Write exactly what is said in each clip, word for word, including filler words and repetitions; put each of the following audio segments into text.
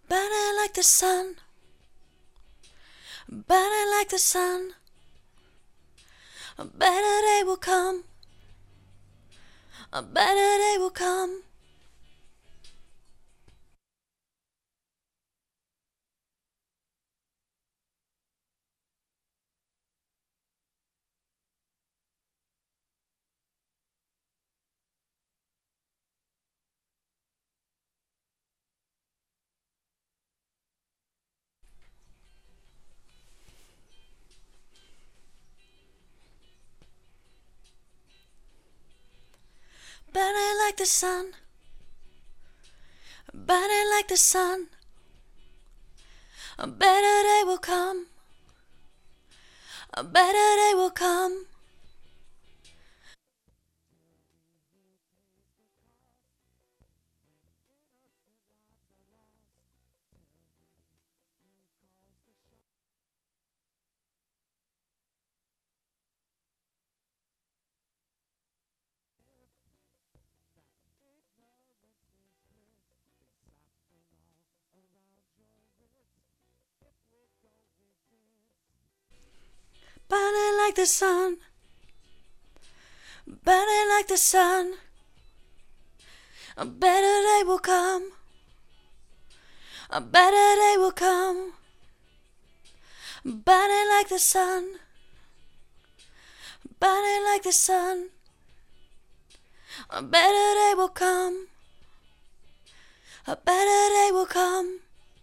Burning like the sun, burning like the sun. A better day will come, a better day will come. Burning like the sun, burning like the sun. A better day will come, a better day will come. Burning like the sun, burning like the sun. A better day will come, a better day will come. Burning like the sun, burning like the sun. A better day will come, a better day will come.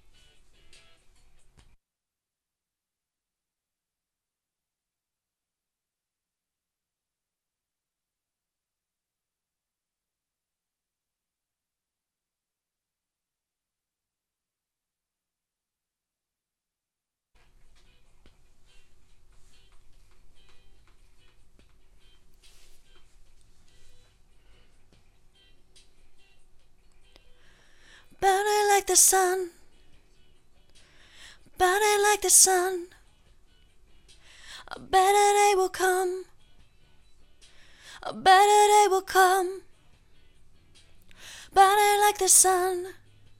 Burning like the sun, burning like the sun. A better day will come, a better day will come. Burning like the sun,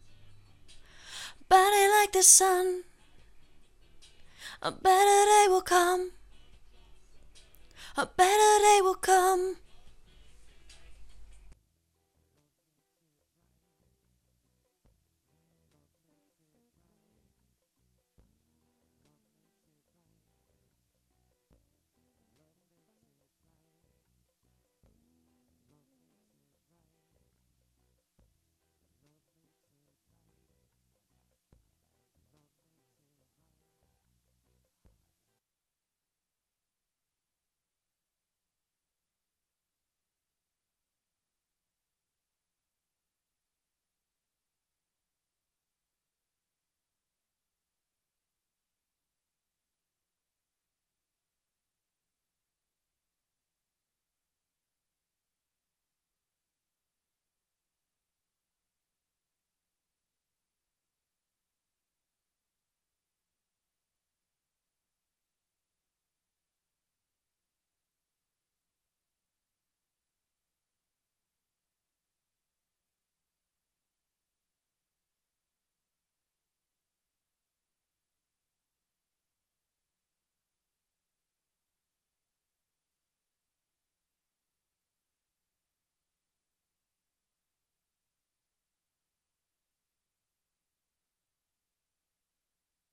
burning like the sun. A better day will come, a better day will come.